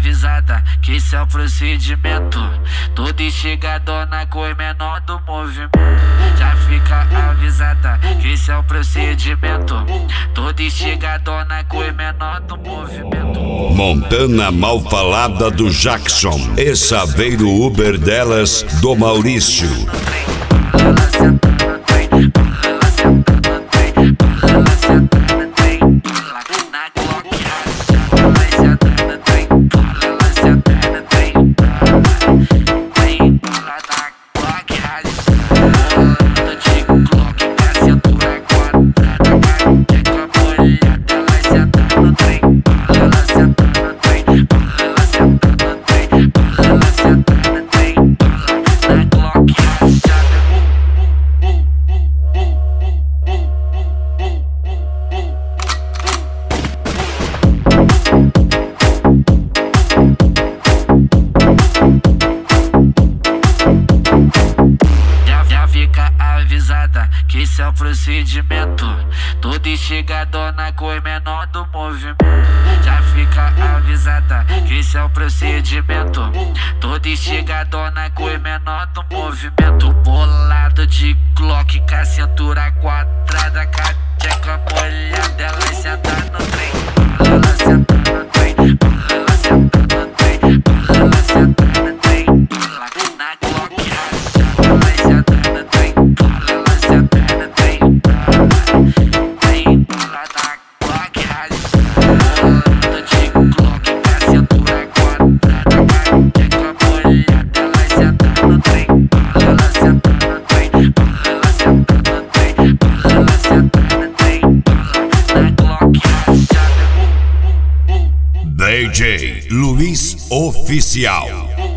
avisada que esse é o procedimento. Toda enxergadona com o menor do movimento. Já fica avisada que esse é o procedimento. Toda enxergadona com o menor do movimento. Montana mal falada do Jackson. E Saveiro Uber delas do Maurício. Que esse é o procedimento. Toda enxergadona com o menor do movimento. Já fica avisada que esse é o procedimento. Toda enxergadona com o menor do movimento. Bolado de Glock com a cintura quadrada, com a tcheca molhada, ela senta no trem. Ela senta no trem. Ela senta no trem. Ela senta no trem. Na Glock rachada, ela senta no trem. Ela senta no trem. Vem bola da Glock rachada de Glock com a cintura quadrada, com a tcheca molhada, ela senta no trem. Ela senta no trem. Ela senta no trem. Ela senta no trem. Na Glock rachada. DJ Luiz Oficial.